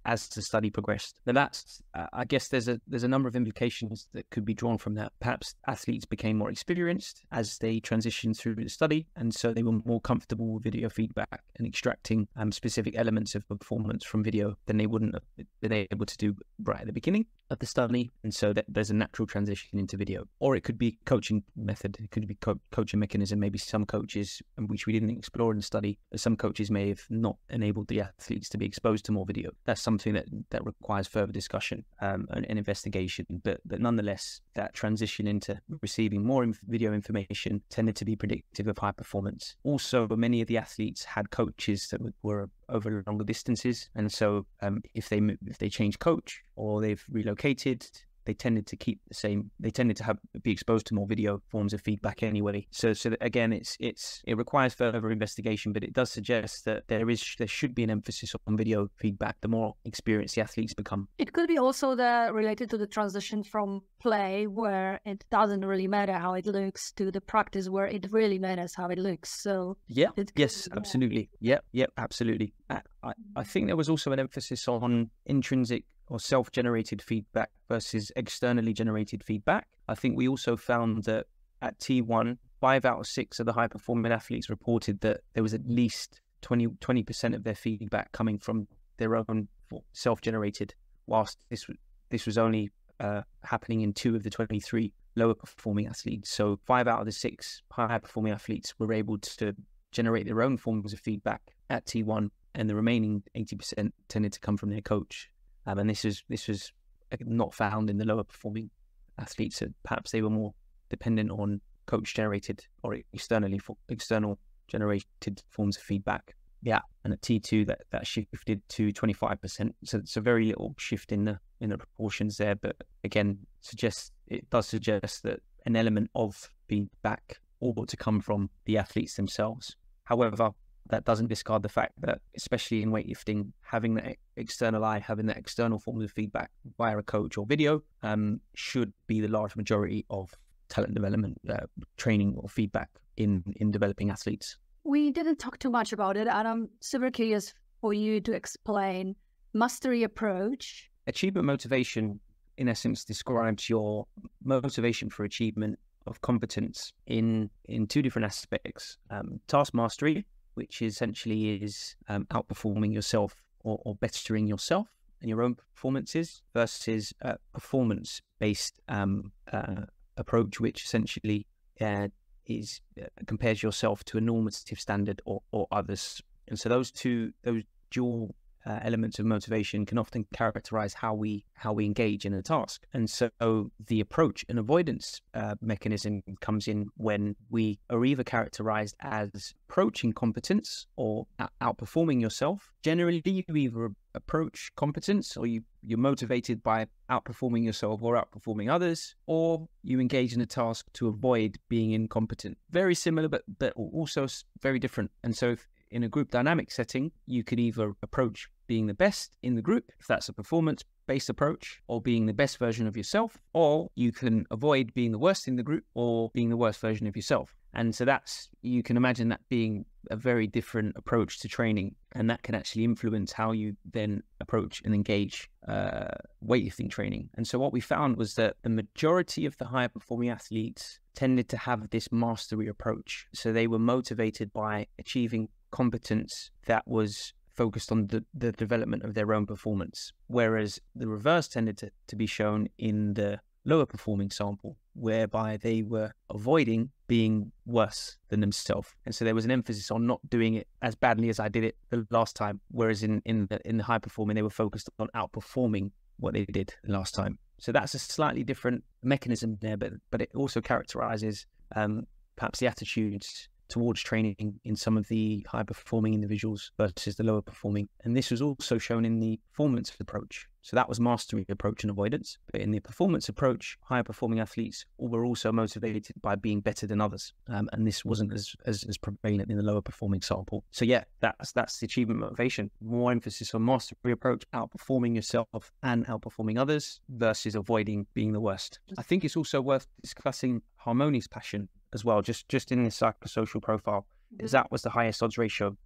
as the study progressed. Now that's, uh, I guess there's a there's a number of implications that could be drawn from that. Perhaps athletes became more experienced as they transitioned through the study, and so they were more comfortable with video feedback and extracting um, specific elements of performance from video than they wouldn't have been able to do right at the beginning of the study. And so that there's a natural transition into video. Or it could be coaching method, it could be co- coaching mechanism. Maybe some coaches, which we didn't explore in the study, some coaches may have not enabled the athletes to be exposed to more video. That's something that that requires further discussion um, and, and investigation. But but nonetheless, that transition into receiving more inf- video information tended to be predictive of high performance. Also, many of the athletes had coaches that were over longer distances, and so um, if they if they change coach or they've relocated, they tended to keep the same. They tended to have be exposed to more video forms of feedback anyway. So, so that, again, it's it's it requires further investigation, but it does suggest that there is there should be an emphasis on video feedback the more experienced the athletes become. It could be also the related to the transition from play, where it doesn't really matter how it looks, to the practice where it really matters how it looks. So yeah, it yes, could, absolutely, yeah, yeah, absolutely. I, I, I think there was also an emphasis on intrinsic or self-generated feedback versus externally generated feedback. I think we also found that at T one, five out of six of the high-performing athletes reported that there was at least twenty percent of their feedback coming from their own self-generated, whilst this, this was only uh, happening in two of the twenty-three lower-performing athletes. So five out of the six high-performing athletes were able to generate their own forms of feedback at T one, and the remaining eighty percent tended to come from their coach. Um, and this is this was not found in the lower performing athletes. So perhaps they were more dependent on coach generated or externally for external generated forms of feedback. Yeah, and at T two that, that shifted to twenty-five percent. So it's a very little shift in the in the proportions there, but again, suggests it does suggest that an element of feedback ought to come from the athletes themselves. However, that doesn't discard the fact that, especially in weightlifting, having that external eye, having that external form of feedback via a coach or video um, should be the large majority of talent development, uh, training or feedback in, in developing athletes. We didn't talk too much about it, and I'm super curious for you to explain mastery approach. Achievement motivation, in essence, describes your motivation for achievement of competence in, in two different aspects. Um, task mastery, which essentially is um, outperforming yourself or, or bettering yourself and your own performances, versus a performance-based um, uh, approach, which essentially uh, is uh, compares yourself to a normative standard or, or others. And so those two, those dual uh, elements of motivation can often characterize how we how we engage in a task. And so the approach and avoidance uh, mechanism comes in when we are either characterized as approaching competence or outperforming yourself. Generally, you either approach competence or you, you're motivated by outperforming yourself or outperforming others, or you engage in a task to avoid being incompetent. Very similar, but, but also very different. And so if, in a group dynamic setting, you could either approach being the best in the group, if that's a performance-based approach, or being the best version of yourself, or you can avoid being the worst in the group or being the worst version of yourself. And so that's, you can imagine that being a very different approach to training, and that can actually influence how you then approach and engage uh, weightlifting training. And so what we found was that the majority of the higher performing athletes tended to have this mastery approach. So they were motivated by achieving competence that was focused on the, the development of their own performance, whereas the reverse tended to, to be shown in the lower performing sample, whereby they were avoiding being worse than themselves. And so there was an emphasis on not doing it as badly as I did it the last time, whereas in, in, the, in the high performing, they were focused on outperforming what they did the last time. So that's a slightly different mechanism there, but, but it also characterizes um, perhaps the attitudes towards training in some of the high performing individuals versus the lower performing. And this was also shown in the performance approach. So that was mastery approach and avoidance. But in the performance approach, higher performing athletes were also motivated by being better than others. Um, and this wasn't as, as, as prevalent in the lower performing sample. So yeah, that's, that's the achievement motivation. More emphasis on mastery approach, outperforming yourself and outperforming others versus avoiding being the worst. I think it's also worth discussing harmonious passion as well, just, just in the psychosocial profile, is that was the highest odds ratio score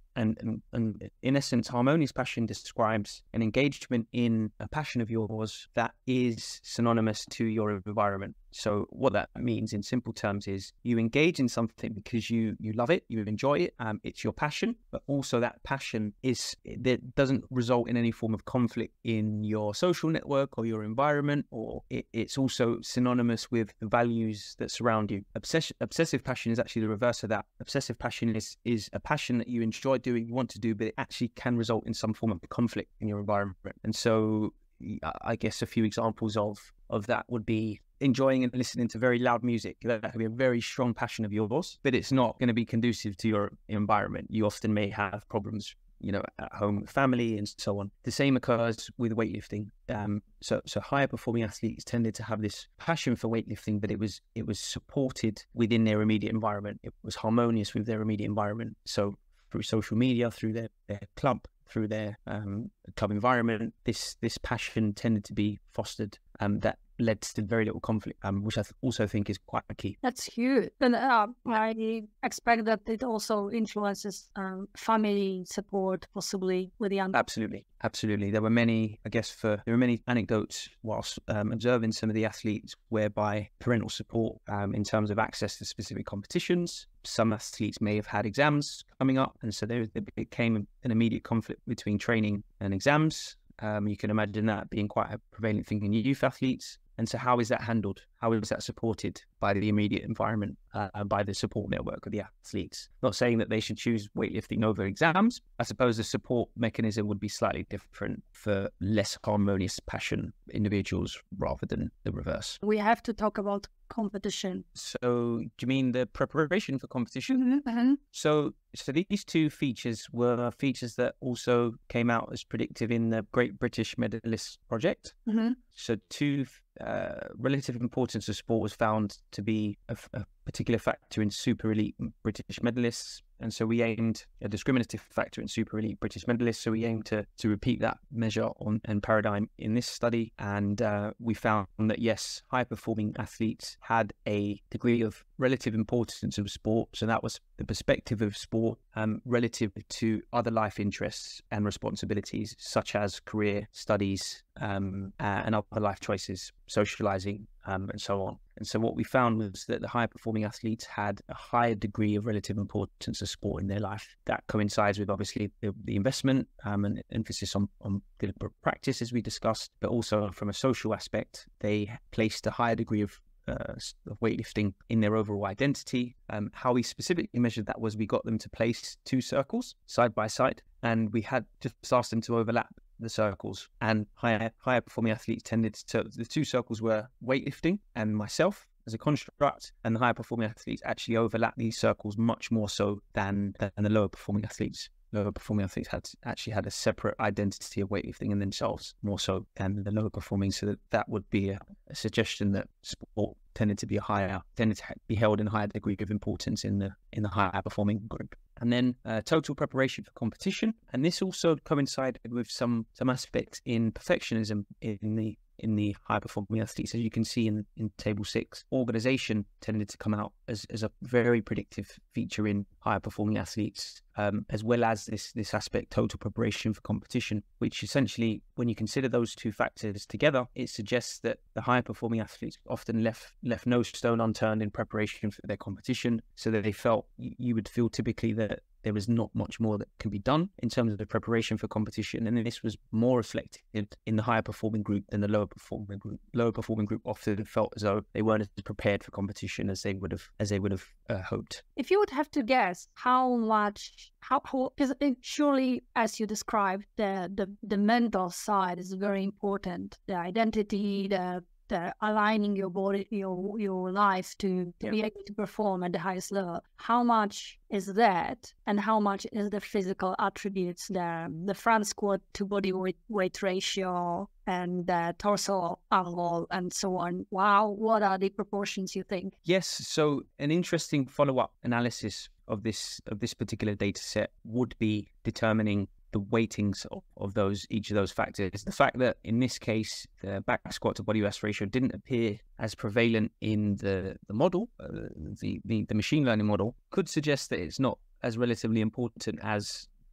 And, and, and in essence, harmonious passion describes an engagement in a passion of yours that is synonymous to your environment. So what that means in simple terms is you engage in something because you you love it, you enjoy it, um, it's your passion, but also that passion is that doesn't result in any form of conflict in your social network or your environment, or it, it's also synonymous with the values that surround you. Obsess- obsessive passion is actually the reverse of that. Obsessive passion is is a passion that you enjoy doing, you want to do, but it actually can result in some form of conflict in your environment. And so I guess a few examples of of that would be enjoying and listening to very loud music. That could be a very strong passion of yours, but it's not going to be conducive to your environment. You often may have problems, you know, at home, family, and so on. The same occurs with weightlifting. Um, so, so higher performing athletes tended to have this passion for weightlifting, but it was it was supported within their immediate environment. It was harmonious with their immediate environment. So through social media, through their, their club, through their um, club environment, this this passion tended to be fostered. Um, that led to very little conflict, um, which I th- also think is quite key. That's huge. And uh, I expect that it also influences um, family support, possibly with the young. Absolutely, absolutely. There were many, I guess, for there were many anecdotes whilst um, observing some of the athletes whereby parental support um, in terms of access to specific competitions. Some athletes may have had exams coming up, and so there, there became an immediate conflict between training and exams. Um, you can imagine that being quite a prevalent thing in youth athletes. And so how is that handled? How is that supported by the immediate environment, uh, by the support network of the athletes? Not saying that they should choose weightlifting over exams. I suppose the support mechanism would be slightly different for less harmonious passion individuals rather than the reverse. We have to talk about competition. So do you mean the preparation for competition? Mm-hmm. So so these two features were features that also came out as predictive in the Great British Medalist Project. Mm-hmm. So two uh, relative importance of sport was found to be a, a particular factor in super elite British medalists. And so we aimed a discriminative factor in super elite British medalists. So we aimed to to repeat that measure on and paradigm in this study. And uh, we found that, yes, high performing athletes had a degree of relative importance of sport. So that was the perspective of sport um, relative to other life interests and responsibilities, such as career, studies, um, uh, and other life choices, socializing, um, and so on. And so what we found was that the higher performing athletes had a higher degree of relative importance of sport in their life. That coincides with obviously the, the investment um, and emphasis on, on deliberate practice, as we discussed, but also from a social aspect, they placed a higher degree of Uh, of weightlifting in their overall identity. Um, how we specifically measured that was we got them to place two circles side by side, and we had just asked them to overlap the circles. And higher higher performing athletes tended to, the two circles were weightlifting and myself as a construct, and the higher performing athletes actually overlap these circles much more so than, than the lower performing athletes. Lower performing athletes had actually had a separate identity of weightlifting in themselves, more so than the lower performing. So that, that would be a, a suggestion that sport tended to be a higher, tended to be held in a higher degree of importance in the in the higher performing group. And then uh, total preparation for competition, and this also coincided with some some aspects in perfectionism in the in the high-performing athletes. As you can see in, in table six, organization tended to come out as, as a very predictive feature in higher-performing athletes, um, as well as this, this aspect, total preparation for competition, which essentially, when you consider those two factors together, it suggests that the higher-performing athletes often left, left no stone unturned in preparation for their competition, so that they felt, you would feel typically that there was not much more that can be done in terms of the preparation for competition. And then this was more reflected in the higher performing group than the lower performing group. Lower performing group often felt as though they weren't as prepared for competition as they would have as they would have uh, hoped. If you would have to guess how much, how, because surely, as you described, the, the, the mental side is very important. The identity, the Uh, aligning your body, your your life to, to yeah. be able to perform at the highest level. How much is that, and how much is the physical attributes, the the front squat to body weight, weight ratio, and the torso angle, and so on? Wow, what are the proportions, you think? Yes, so an interesting follow-up analysis of this of this particular data set would be determining the weightings of, of those each of those factors. The fact that in this case the back squat to body mass ratio didn't appear as prevalent in the the model, uh, the, the the machine learning model, could suggest that it's not as relatively important as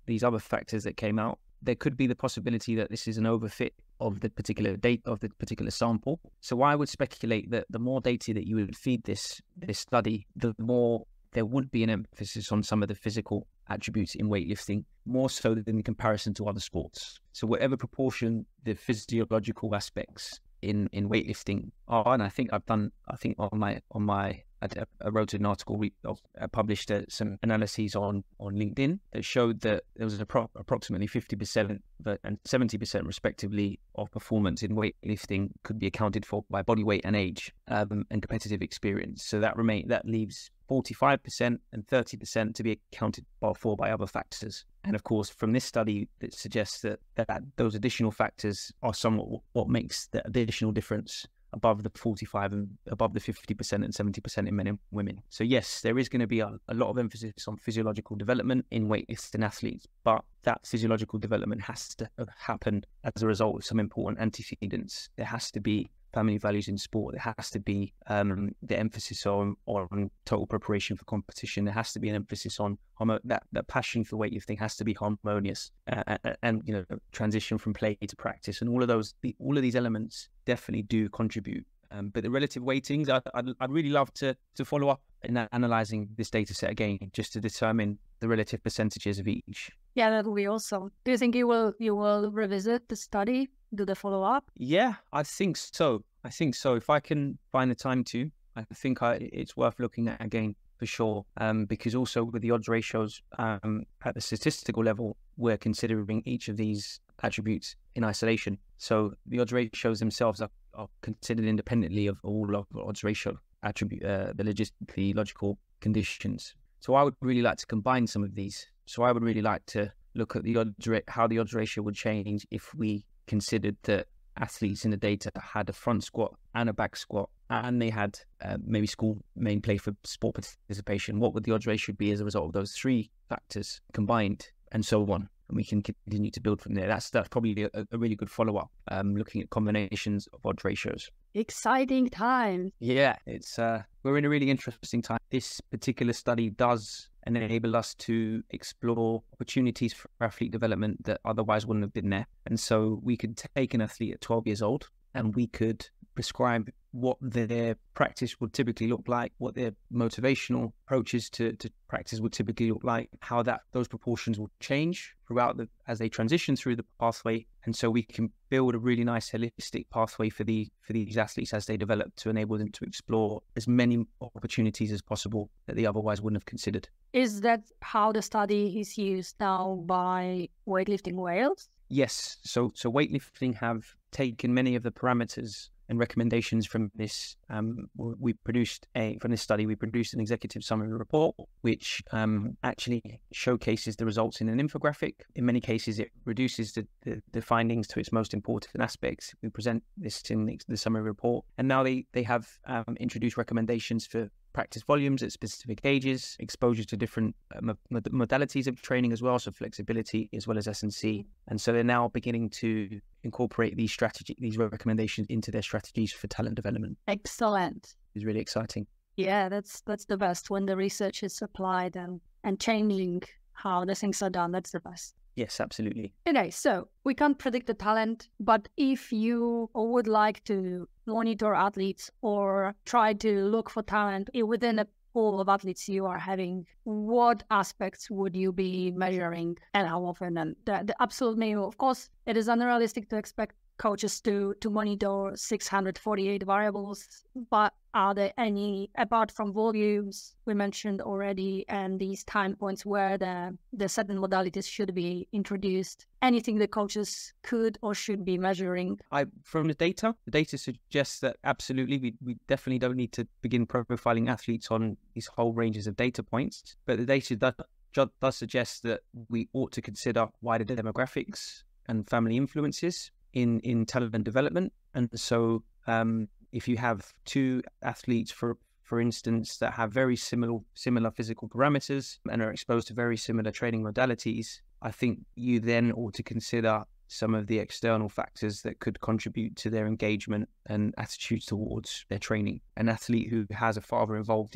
these other factors that came out, there could be the possibility that this is an overfit of the particular date of the particular sample. So I would speculate that the more data that you would feed this this study, the more there would be an emphasis on some of the physical attributes in weightlifting, more so than in comparison to other sports. So whatever proportion the physiological aspects in in weightlifting are, and I think I've done, I think on my on my I, I wrote an article, I published uh, some analyses on on LinkedIn that showed that there was appro- approximately fifty percent and seventy percent respectively of performance in weightlifting could be accounted for by body weight and age, um, and competitive experience. So that remain that leaves forty-five percent and thirty percent to be accounted for by other factors. And of course, from this study, it suggests that, that those additional factors are somewhat what makes the additional difference above the forty-five and above the fifty percent and seventy percent in men and women. So yes, there is going to be a, a lot of emphasis on physiological development in weightlifting athletes, but that physiological development has to happen as a result of some important antecedents. There has to be family values in sport. There has to be um, the emphasis on, on total preparation for competition. There has to be an emphasis on homo- that, that passion for weightlifting has to be harmonious, uh, and, and you know, transition from play to practice, and all of those, the, all of these elements definitely do contribute. Um, but the relative weightings, I, I'd, I'd really love to to follow up in that, analyzing this data set again, just to determine the relative percentages of each. Yeah, that will be awesome. Do you think you will you will revisit the study, do the follow up? Yeah, I think so. I think so. If I can find the time to, I think I, it's worth looking at again for sure. Um, because also with the odds ratios um, at the statistical level, we're considering each of these attributes in isolation. So the odds ratios themselves are, are considered independently of all of the odds ratio attribute, uh, the, logis- the logical conditions. So I would really like to combine some of these. So I would really like to look at the odds ra- how the odds ratio would change if we considered that athletes in the data had a front squat and a back squat, and they had uh, maybe school main play for sport participation. What would the odds ratio be as a result of those three factors combined, and so on? And we can continue to build from there. That's that's probably a, a really good follow-up, um, looking at combinations of odds ratios. Exciting time. Yeah, it's uh, we're in a really interesting time. This particular study does enable us to explore opportunities for athlete development that otherwise wouldn't have been there. And so we could take an athlete at twelve years old and we could prescribe what their practice would typically look like, what their motivational approaches to, to practice would typically look like, how that those proportions will change throughout the as they transition through the pathway. And so we can build a really nice holistic pathway for the for these athletes as they develop, to enable them to explore as many opportunities as possible that they otherwise wouldn't have considered. Is that how the study is used now by Weightlifting Wales? Yes. So so weightlifting have taken many of the parameters and recommendations from this. Um, we produced a from this study. We produced an executive summary report, which um, actually showcases the results in an infographic. In many cases, it reduces the, the, the findings to its most important aspects. We present this in the, the summary report, and now they they have um, introduced recommendations for practice volumes at specific ages, exposure to different uh, mod- modalities of training as well, so flexibility as well as S and C. And so they're now beginning to incorporate these strategy, these recommendations into their strategies for talent development. Excellent. It's really exciting. Yeah, that's that's the best when the research is applied and, and changing how the things are done. That's the best. Yes, absolutely. Okay, so we can't predict the talent, but if you would like to monitor athletes or try to look for talent within a pool of athletes you are having, what aspects would you be measuring and how often? And the, the absolute minimum, of course, it is unrealistic to expect coaches to, to monitor six hundred forty-eight variables, but are there any, apart from volumes we mentioned already and these time points where the, the certain modalities should be introduced, anything the coaches could or should be measuring? I, from the data, the data suggests that absolutely, we, we definitely don't need to begin profiling athletes on these whole ranges of data points, but the data does, does suggest that we ought to consider wider demographics and family influences in, in talent development. And so um, if you have two athletes, for for instance, that have very similar similar physical parameters and are exposed to very similar training modalities, I think you then ought to consider some of the external factors that could contribute to their engagement and attitudes towards their training. An athlete who has a father involved in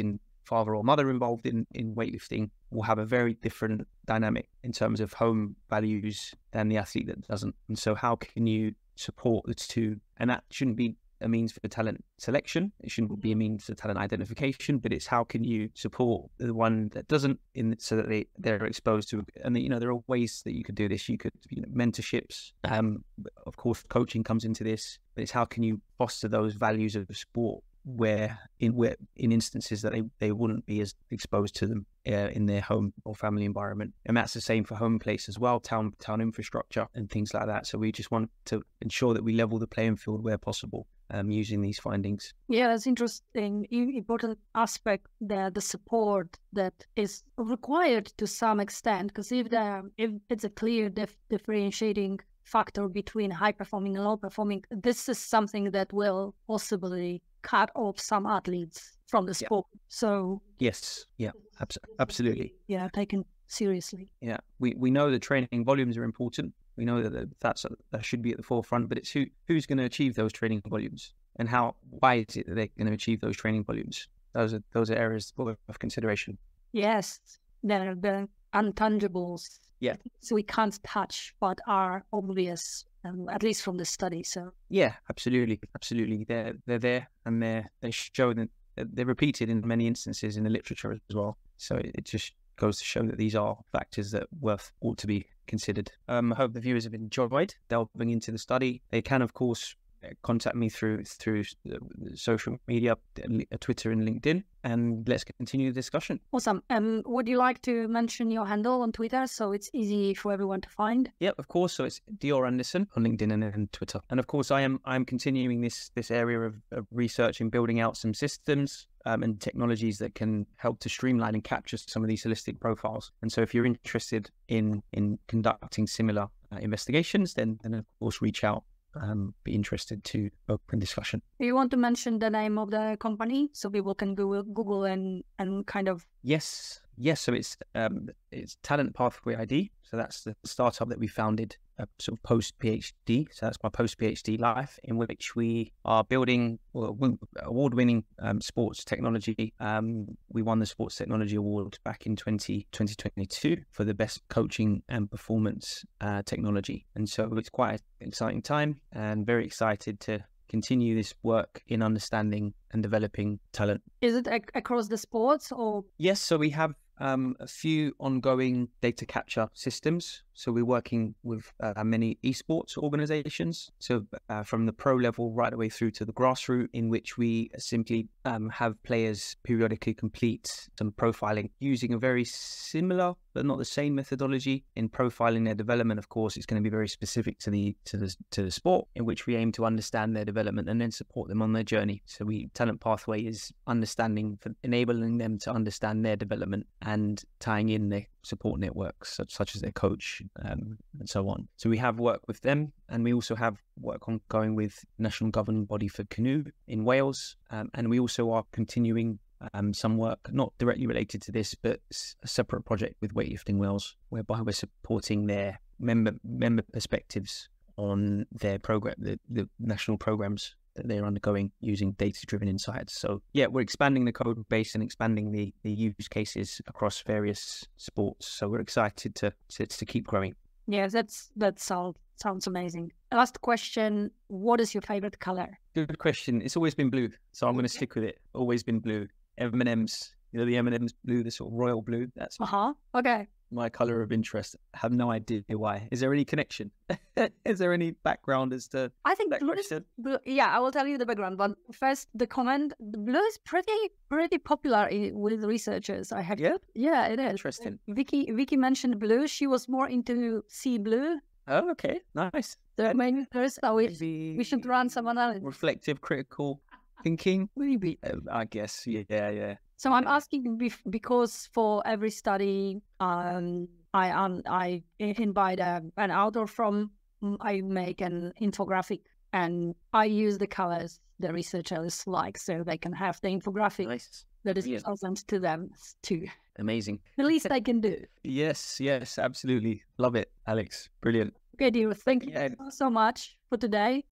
father or mother involved in, in weightlifting will have a very different dynamic in terms of home values than the athlete that doesn't. And so how can you support the two? And that shouldn't be a means for talent selection. It shouldn't be a means for talent identification, but it's how can you support the one that doesn't, in so that they, they're exposed to, and you know, there are ways that you could do this. You could, you know, mentorships, um, of course, coaching comes into this, but it's how can you foster those values of sport where in where in instances that they, they wouldn't be as exposed to them uh, in their home or family environment. And that's the same for home place as well, town town infrastructure and things like that. So we just want to ensure that we level the playing field where possible um, using these findings. Yeah, that's interesting. Important aspect that the support that is required to some extent, because if the if it's a clear dif- differentiating factor between high performing and low performing, this is something that will possibly cut off some athletes from the sport. Yeah. So yes, yeah, abs- absolutely. Yeah, taken seriously. Yeah, we, we know that training volumes are important. We know that that's that should be at the forefront, but it's who who's going to achieve those training volumes and how. Why is it that they're going to achieve those training volumes? Those are those are areas of consideration. Yes, they're the intangibles. Yeah, so we can't touch, but are obvious. Um, at least from the study. So yeah, absolutely, absolutely. They're they're there and they're they show that they're repeated in many instances in the literature as well. So it, it just goes to show that these are factors that worth ought to be considered. Um, I hope the viewers have enjoyed delving into the study. They can, of course, contact me through through social media, Twitter and LinkedIn, and let's continue the discussion. Awesome. Um, would you like to mention your handle on Twitter so it's easy for everyone to find? Yep, of course. So it's Dior Anderson on LinkedIn and then Twitter. And of course, I am I'm continuing this this area of, of research and building out some systems um, and technologies that can help to streamline and capture some of these holistic profiles. And so, if you're interested in in conducting similar uh, investigations, then then of course reach out. Um, be interested to open discussion. Do you want to mention the name of the company so people can Google, Google and and kind of? Yes, yes. So it's um, it's Talent Pathway I D. So that's the startup that we founded, uh, sort of post PhD. So that's my post PhD life, in which we are building well, award-winning um, sports technology. Um, we won the Sports Technology Award back in twenty twenty-two for the best coaching and performance uh, technology. And so it's quite an exciting time, and very excited to continue this work in understanding and developing talent. Is it ac- across the sports or? Yes, so we have um, a few ongoing data capture systems. So we're working with uh, many esports organizations. So uh, from the pro level right the way through to the grassroots, in which we simply um, have players periodically complete some profiling using a very similar but not the same methodology. In profiling their development, of course, it's going to be very specific to the to the to the sport, in which we aim to understand their development and then support them on their journey. So we Talent Pathway is understanding, for enabling them to understand their development and tying in their support networks such, such as their coach um, and so on. So we have work with them, and we also have work ongoing with National Governing Body for Canoe in Wales, um, and we also are continuing um, some work not directly related to this, but a separate project with Weightlifting Wales, whereby we're supporting their member member perspectives on their program, the, the national programs that they're undergoing using data-driven insights. So yeah, we're expanding the code base and expanding the, the use cases across various sports. So we're excited to to, to keep growing. Yeah, that's that sounds sounds amazing. Last question: what is your favorite color? Good question. It's always been blue, so I'm going to stick with it. Always been blue. M and M's, you know, the M and M's blue, the sort of royal blue. That's uh huh. Okay. My color of interest. I have no idea why. Is there any connection? Is there any background as to I think that blue is, blue, yeah, I will tell you the background. But first, the comment: the blue is pretty, pretty popular in, with researchers. I have. Yeah. Yeah, it is. Interesting. Vicky, Vicky mentioned blue. She was more into sea blue. Oh, okay, nice. So maybe there's a we, we should run some analysis. Reflective, critical thinking. Maybe. Uh, I guess. Yeah, yeah. So I'm asking because for every study, um, I um, I invite a, an author from. I make an infographic, and I use the colors the researchers like, so they can have the infographic Nice. that is Brilliant. present to them too. Amazing. The least I can do. Yes, yes, absolutely. Love it, Alex. Brilliant. Okay, dear. Thank you Yeah. so much for today.